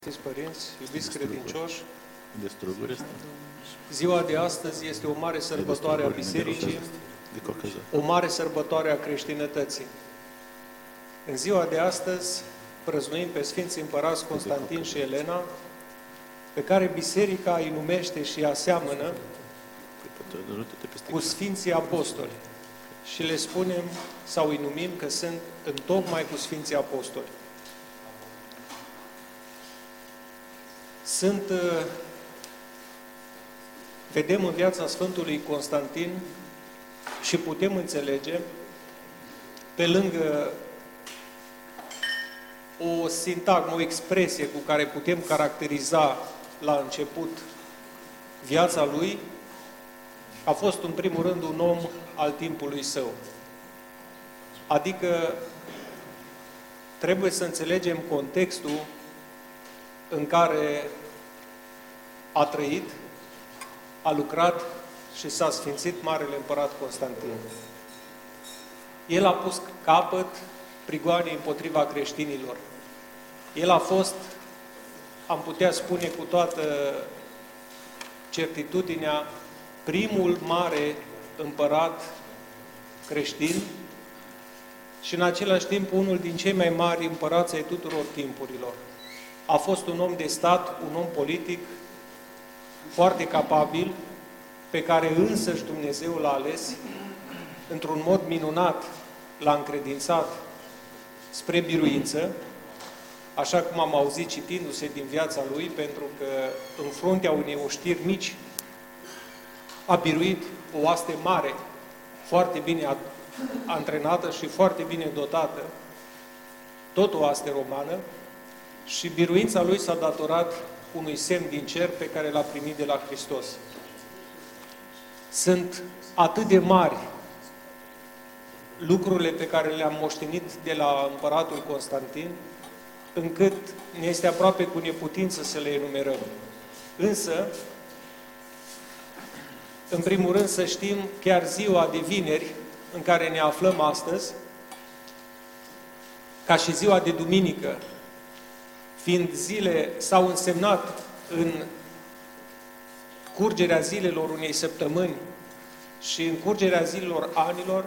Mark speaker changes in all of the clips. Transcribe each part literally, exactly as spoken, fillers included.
Speaker 1: Fiți părinți, iubiți credincioși,
Speaker 2: Distruguri este.
Speaker 1: ziua de astăzi este o mare sărbătoare a Bisericii, o mare sărbătoare a creștinătății. În ziua de astăzi prăznuim pe Sfinții Împărați Constantin și Elena, pe care Biserica îi numește și aseamănă cu Sfinții Apostoli și le spunem sau îi numim că sunt întocmai cu Sfinții Apostoli. Sunt, vedem în viața Sfântului Constantin și putem înțelege, pe lângă o sintagmă, o expresie cu care putem caracteriza la început viața lui, a fost în primul rând un om al timpului său. Adică trebuie să înțelegem contextul în care a trăit, a lucrat și s-a sfințit Marele Împărat Constantin. El a pus capăt prigoanei împotriva creștinilor. El a fost, am putea spune cu toată certitudinea, primul mare împărat creștin și în același timp unul din cei mai mari împărați ai tuturor timpurilor. A fost un om de stat, un om politic foarte capabil, pe care însăși Dumnezeu l-a ales, într-un mod minunat l-a încredințat spre biruință, așa cum am auzit citindu-se din viața lui, pentru că în fruntea unei oștiri mici a biruit o oaste mare, foarte bine antrenată și foarte bine dotată, tot o oaste romană, și biruința lui s-a datorat unui semn din cer pe care l-a primit de la Hristos. Sunt atât de mari lucrurile pe care le-am moștenit de la împăratul Constantin, încât ne este aproape cu neputință să le enumerăm. Însă, în primul rând să știm, chiar ziua de vineri în care ne aflăm astăzi, ca și ziua de duminică, fiind zile, s-au însemnat în curgerea zilelor unei săptămâni și în curgerea zilelor anilor,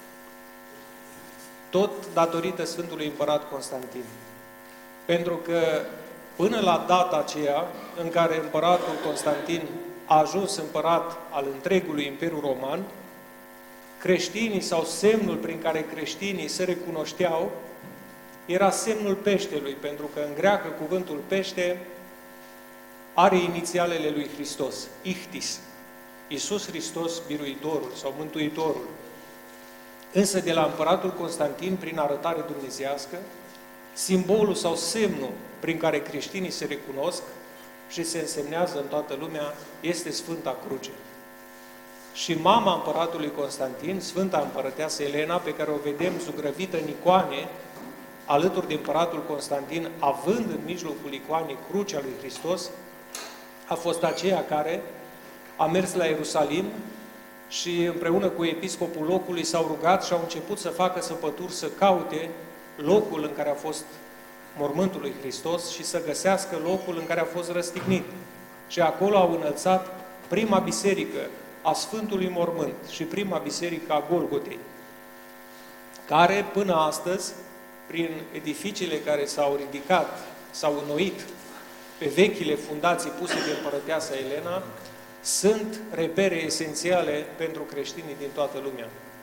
Speaker 1: tot datorită Sfântului Împărat Constantin. Pentru că până la data aceea în care Împăratul Constantin a ajuns împărat al întregului Imperiu Roman, creștinii sau semnul prin care creștinii se recunoșteau era semnul peștelui, pentru că în greacă cuvântul pește are inițialele lui Hristos, Ichtis, Iisus Hristos, biruitorul sau mântuitorul. Însă de la împăratul Constantin, prin arătare dumnezeiască, simbolul sau semnul prin care creștinii se recunosc și se însemnează în toată lumea este Sfânta Cruce. Și mama împăratului Constantin, Sfânta Împărăteasă Elena, pe care o vedem zugrăvită în icoane, alături de împăratul Constantin, având în mijlocul icoanei crucea lui Hristos, a fost aceea care a mers la Ierusalim și împreună cu episcopul locului s-au rugat și au început să facă săpături, să caute locul în care a fost mormântul lui Hristos și să găsească locul în care a fost răstignit. Și acolo au înălțat prima biserică a Sfântului Mormânt și prima biserică a Golgotei, care până astăzi, prin edificiile care s-au ridicat, s-au înnoit pe vechile fundații puse de împărăteasa Elena, sunt repere esențiale pentru creștinii din toată lumea.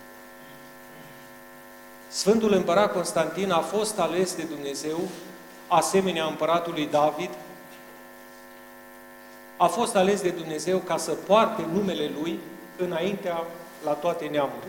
Speaker 1: Sfântul Împărat Constantin a fost ales de Dumnezeu, asemenea împăratului David, a fost ales de Dumnezeu ca să poarte numele Lui înaintea la toate neamurile.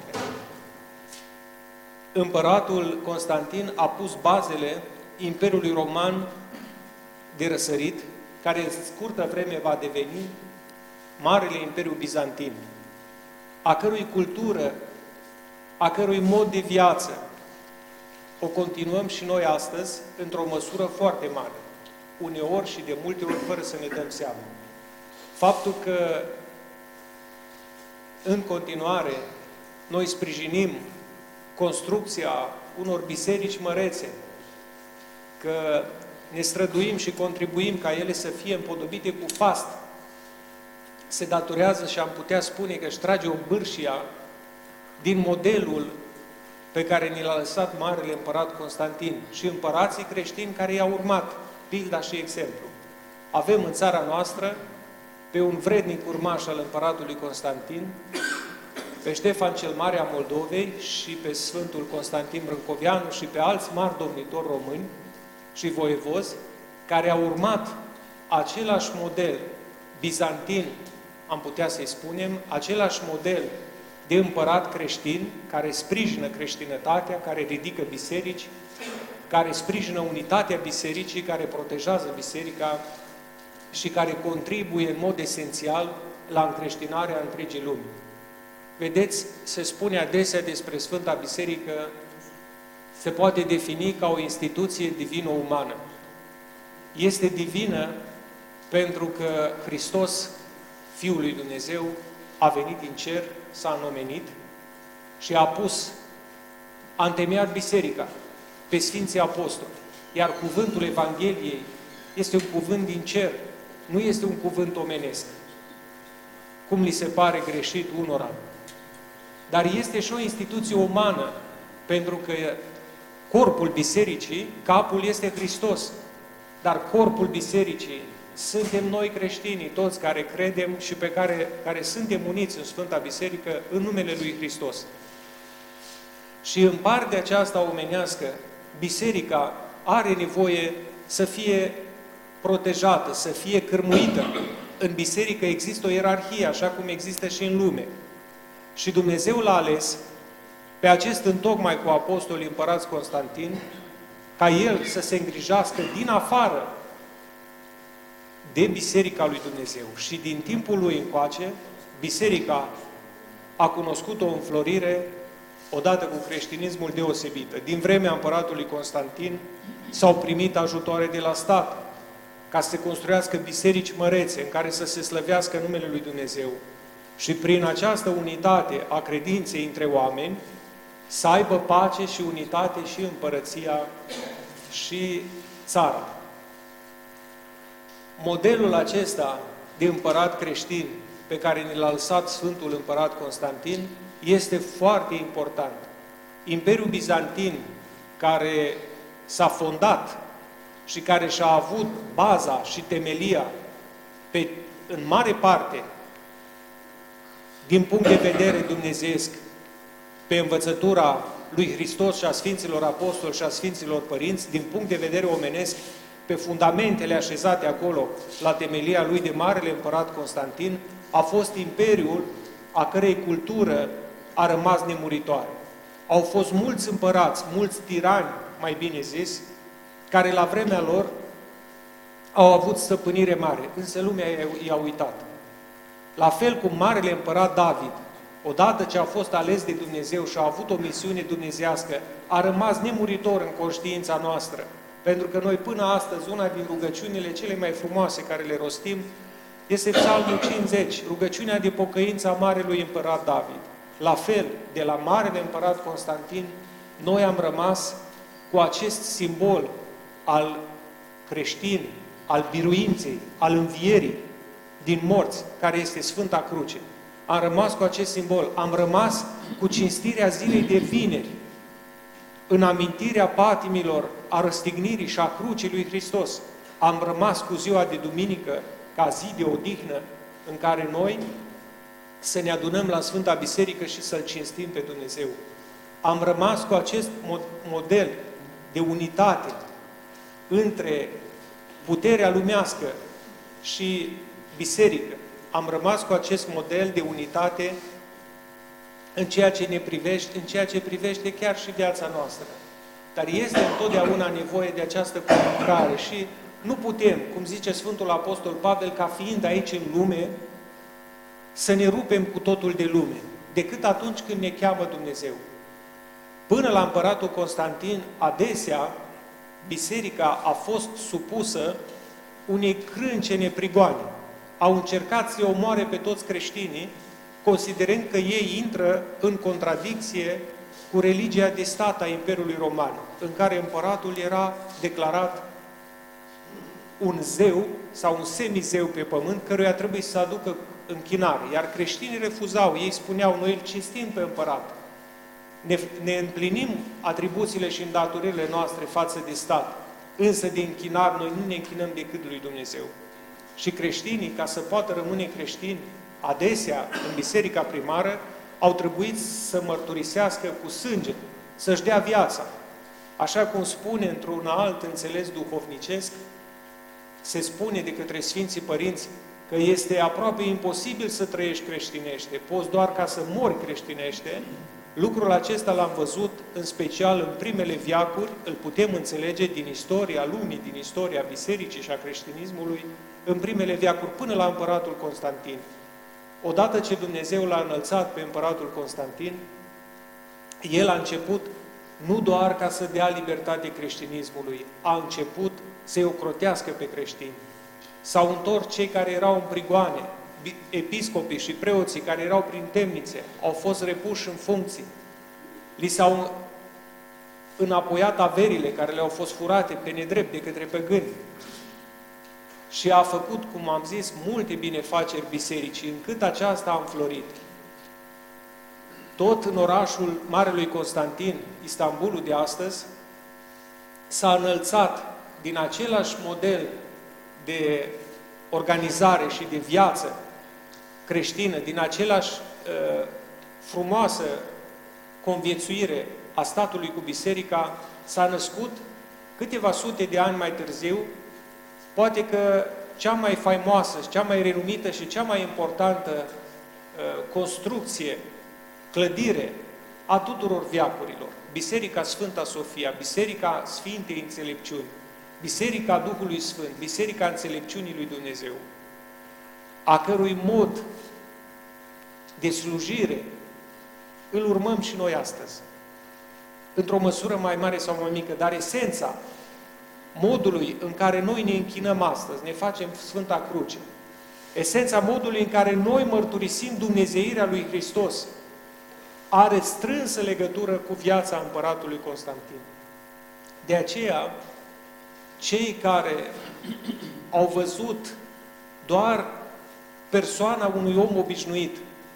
Speaker 1: Împăratul Constantin a pus bazele Imperiului Roman de răsărit, care în scurtă vreme va deveni Marele Imperiu Bizantin, a cărui cultură, a cărui mod de viață o continuăm și noi astăzi într-o măsură foarte mare, uneori și de multe ori fără să ne dăm seama. Faptul că în continuare noi sprijinim construcția unor biserici mărețe, că ne străduim și contribuim ca ele să fie împodobite cu fast, se datorează și am putea spune că își trage o bârșia din modelul pe care ni l-a lăsat Marele Împărat Constantin și împărații creștini care i-au urmat, pilda și exemplu. Avem în țara noastră pe un vrednic urmaș al împăratului Constantin, pe Ștefan cel Mare a Moldovei și pe Sfântul Constantin Brâncoveanu și pe alți mari domnitori români și voievozi, care au urmat același model bizantin, am putea să-i spunem, același model de împărat creștin, care sprijină creștinătatea, care ridică biserici, care sprijină unitatea bisericii, care protejează biserica și care contribuie în mod esențial la încreștinarea întregii lumi. Vedeți, se spune adesea despre Sfânta Biserică, se poate defini ca o instituție divino-umană. Este divină pentru că Hristos, Fiul lui Dumnezeu, a venit din cer, s-a înomenit și a pus, a întemeiat biserica pe Sfinții Apostoli. Iar cuvântul Evangheliei este un cuvânt din cer, nu este un cuvânt omenesc, cum li se pare greșit unora. Dar este și o instituție umană, pentru că corpul bisericii, capul este Hristos, dar corpul bisericii suntem noi creștinii, toți care credem și pe care, care suntem uniți în Sfânta Biserică în numele lui Hristos. Și în partea aceasta omenească, biserica are nevoie să fie protejată, să fie cârmuită. În biserică există o ierarhie, așa cum există și în lume. Și Dumnezeu l-a ales pe acest întocmai cu apostolii împărați Constantin, ca el să se îngrijească din afară de Biserica lui Dumnezeu. Și din timpul lui încoace, biserica a cunoscut o înflorire odată cu creștinismul deosebită. Din vremea împăratului Constantin s-au primit ajutoare de la stat ca să se construiască biserici mărețe în care să se slăvească numele lui Dumnezeu. Și prin această unitate a credinței între oameni să aibă pace și unitate și împărăția și țara. Modelul acesta de împărat creștin pe care ne l-a lăsat Sfântul Împărat Constantin este foarte important. Imperiul Bizantin, care s-a fondat și care și-a avut baza și temelia pe, în mare parte din punct de vedere dumnezeiesc pe învățătura lui Hristos și a Sfinților Apostoli și a Sfinților Părinți, din punct de vedere omenesc, pe fundamentele așezate acolo, la temelia lui de Marele Împărat Constantin, a fost imperiul a cărei cultură a rămas nemuritoare. Au fost mulți împărați, mulți tirani, mai bine zis, care la vremea lor au avut stăpânire mare, însă lumea i-a uitat. La fel cum Marele Împărat David, odată ce a fost ales de Dumnezeu și a avut o misiune dumnezească, a rămas nemuritor în conștiința noastră. Pentru că noi până astăzi, una din rugăciunile cele mai frumoase care le rostim, este Psalmul cincizeci, rugăciunea de pocăință a Marelui Împărat David. La fel, de la Marele Împărat Constantin, noi am rămas cu acest simbol al creștin, al biruinței, al învierii din morți, care este Sfânta Cruce. Am rămas cu acest simbol, am rămas cu cinstirea zilei de vineri, în amintirea patimilor, a răstignirii și a crucii lui Hristos. Am rămas cu ziua de duminică ca zi de odihnă în care noi să ne adunăm la Sfânta Biserică și să-L cinstim pe Dumnezeu. Am rămas cu acest model de unitate între puterea lumească și biserică. Am rămas cu acest model de unitate în ceea ce ne privește, în ceea ce privește chiar și viața noastră. Dar este întotdeauna nevoie de această conlucrare și nu putem, cum zice Sfântul Apostol Pavel, ca fiind aici în lume, să ne rupem cu totul de lume, decât atunci când ne cheamă Dumnezeu. Până la împăratul Constantin, adesea, biserica a fost supusă unei crâncene prigoane. Au încercat să omoare pe toți creștinii, considerând că ei intră în contradicție cu religia de stat a Imperiului Roman, în care împăratul era declarat un zeu sau un semizeu pe pământ căruia trebuie să aducă închinare. Iar creștinii refuzau, ei spuneau, noi îl cinstim pe împărat. Ne, ne împlinim atribuțiile și îndatoririle noastre față de stat, însă de închinare noi nu ne închinăm decât lui Dumnezeu. Și creștinii, ca să poată rămâne creștini, adesea, în biserica primară, au trebuit să mărturisească cu sânge, să-și dea viața. Așa cum spune într-un alt înțeles duhovnicesc, se spune de către Sfinții Părinți că este aproape imposibil să trăiești creștinește, poți doar ca să mori creștinește. Lucrul acesta l-am văzut în special în primele veacuri, îl putem înțelege din istoria lumii, din istoria bisericii și a creștinismului, în primele veacuri, până la împăratul Constantin. Odată ce Dumnezeu l-a înălțat pe împăratul Constantin, el a început nu doar ca să dea libertate creștinismului, a început să-i ocrotească pe creștini. S-au întors cei care erau în prigoane, episcopii și preoții care erau prin temnițe, au fost repuși în funcții. Li s-au înapoiat averile care le-au fost furate pe nedrept de către păgâni. Și a făcut, cum am zis, multe binefaceri bisericii, încât aceasta a înflorit. Tot în orașul Marelui Constantin, Istanbulul de astăzi, s-a înălțat din același model de organizare și de viață creștină, din același uh, frumoasă conviețuire a statului cu biserica, s-a născut câteva sute de ani mai târziu, poate că cea mai faimoasă, cea mai renumită și cea mai importantă uh, construcție, clădire a tuturor veacurilor, Biserica Sfânta Sofia, Biserica Sfintei Înțelepciuni, Biserica Duhului Sfânt, Biserica Înțelepciunii lui Dumnezeu, a cărui mod de slujire îl urmăm și noi astăzi, într-o măsură mai mare sau mai mică, dar esența modului în care noi ne închinăm astăzi, ne facem Sfânta Cruce, esența modului în care noi mărturisim dumnezeirea lui Hristos, are strânsă legătură cu viața împăratului Constantin. De aceea, cei care au văzut doar persoana unui om obișnuit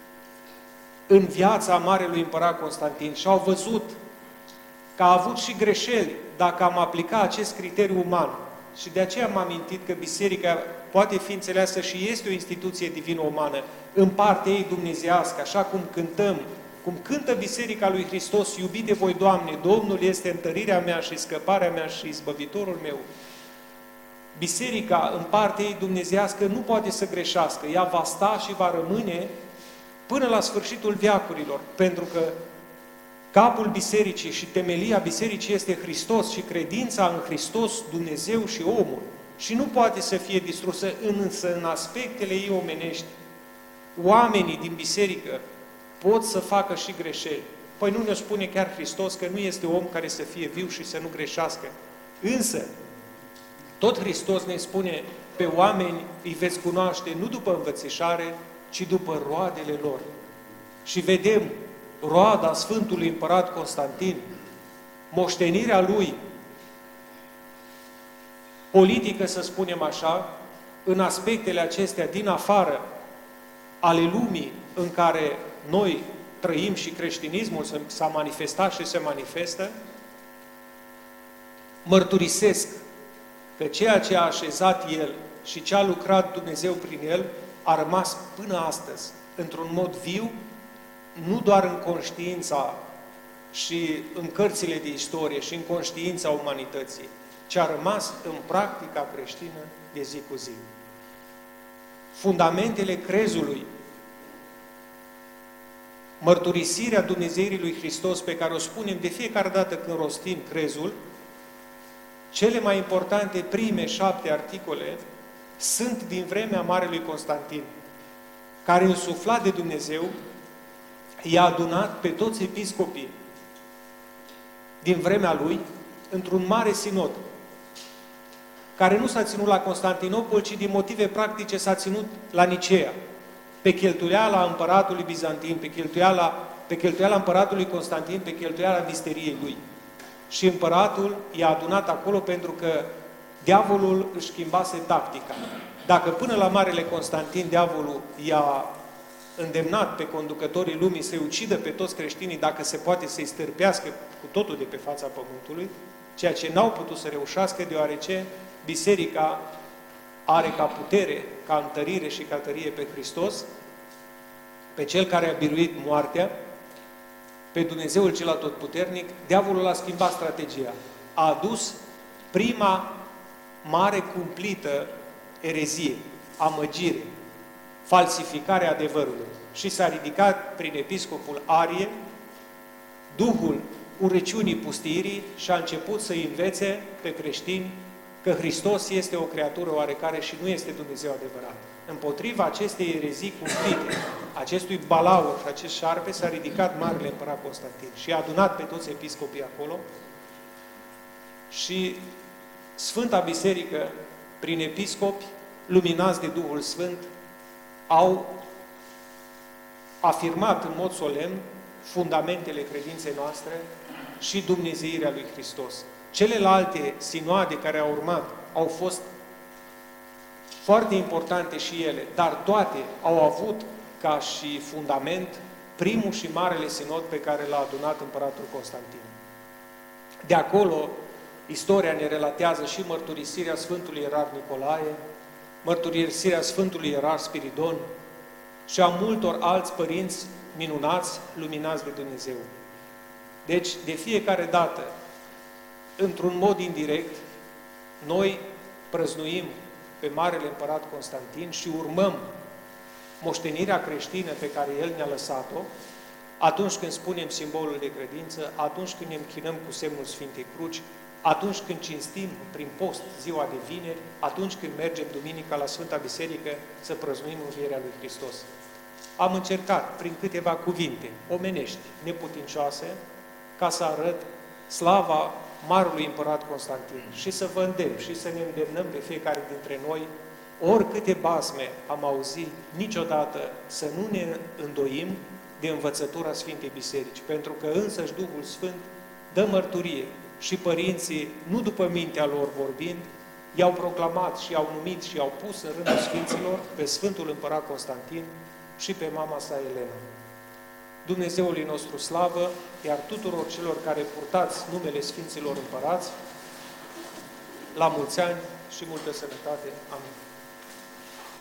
Speaker 1: în viața Marelui Împărat Constantin și au văzut că a avut și greșeli dacă am aplica acest criteriu uman. Și de aceea am amintit că biserica poate fi înțeleasă și este o instituție divin-umană, în partea ei dumnezeiască, așa cum cântăm, cum cântă Biserica lui Hristos, iubit de voi, Doamne, Domnul este întărirea mea și scăparea mea și izbăvitorul meu. Biserica, în partea ei dumnezeiască, nu poate să greșească. Ea va sta și va rămâne până la sfârșitul veacurilor, pentru că capul bisericii și temelia bisericii este Hristos și credința în Hristos, Dumnezeu și omul. Și nu poate să fie distrusă, însă în aspectele ei omenești. Oamenii din biserică pot să facă și greșeli. Păi nu ne spune chiar Hristos că nu este om care să fie viu și să nu greșească. Însă, tot Hristos ne spune, pe oameni îi veți cunoaște nu după învățișare, ci după roadele lor. Și vedem roada Sfântului Împărat Constantin, moștenirea lui, politică, să spunem așa, în aspectele acestea din afară ale lumii în care noi trăim și creștinismul s-a manifestat și se manifestă, mărturisesc că ceea ce a așezat El și ce a lucrat Dumnezeu prin El a rămas până astăzi, într-un mod viu, nu doar în conștiința și în cărțile de istorie și în conștiința umanității, ci a rămas în practica creștină de zi cu zi. Fundamentele crezului, mărturisirea Dumnezeirii lui Hristos pe care o spunem de fiecare dată când rostim crezul, cele mai importante prime șapte articole sunt din vremea Marelui Constantin, care, însuflat de Dumnezeu, i-a adunat pe toți episcopii din vremea lui într-un mare sinod, care nu s-a ținut la Constantinopol, ci din motive practice s-a ținut la Nicea, pe cheltuiala împăratului Bizantin, pe cheltuiala, pe cheltuiala împăratului Constantin, pe cheltuiala visteriei lui. Și împăratul i-a adunat acolo pentru că diavolul își schimbase tactica. Dacă până la Marele Constantin diavolul i-a îndemnat pe conducătorii lumii să-i ucidă pe toți creștinii, dacă se poate să-i stârpească cu totul de pe fața pământului, ceea ce n-au putut să reușească, deoarece biserica are ca putere, ca întărire și ca tărie pe Hristos, pe Cel care a biruit moartea, pe Dumnezeul cel atotputernic, diavolul a schimbat strategia. A adus prima mare cumplită erezie, amăgire, falsificare adevărului. Și s-a ridicat prin episcopul Arie duhul urăciunii pustirii și a început să învețe pe creștini că Hristos este o creatură oarecare și nu este Dumnezeu adevărat. Împotriva acestei erezii cumplite, acestui balaur și acest șarpe, s-a ridicat Marele Împărat Constantin și a adunat pe toți episcopii acolo și Sfânta Biserică, prin episcopi, luminați de Duhul Sfânt, au afirmat în mod solemn fundamentele credinței noastre și dumnezeirea lui Hristos. Celelalte sinoade care au urmat au fost foarte importante și ele, dar toate au avut ca și fundament primul și marele sinod pe care l-a adunat împăratul Constantin. De acolo, istoria ne relatează și mărturisirea Sfântului Ierar Nicolae, mărturisirea Sfântului Ierar Spiridon și a multor alți părinți minunați, luminați de Dumnezeu. Deci, de fiecare dată, într-un mod indirect, noi prăznuim pe Marele Împărat Constantin și urmăm moștenirea creștină pe care El ne-a lăsat-o, atunci când spunem simbolul de credință, atunci când ne închinăm cu semnul Sfintei Cruci, atunci când cinstim prin post ziua de vineri, atunci când mergem duminica la Sfânta Biserică să prăznuim învierea lui Hristos. Am încercat, prin câteva cuvinte omenești, neputincioase, ca să arăt slava Marelui Împărat Constantin și să vă îndemn și să ne îndemnăm pe fiecare dintre noi, oricâte basme am auzit, niciodată să nu ne îndoim de învățătura Sfintei Biserici, pentru că însăși Duhul Sfânt dă mărturie și părinții, nu după mintea lor vorbind, i-au proclamat și i-au numit și i-au pus în rândul Sfinților pe Sfântul Împărat Constantin și pe mama sa Elena. Dumnezeului nostru slavă, iar tuturor celor care purtați numele Sfinților Împărați, la mulți ani și multă sănătate. Amin.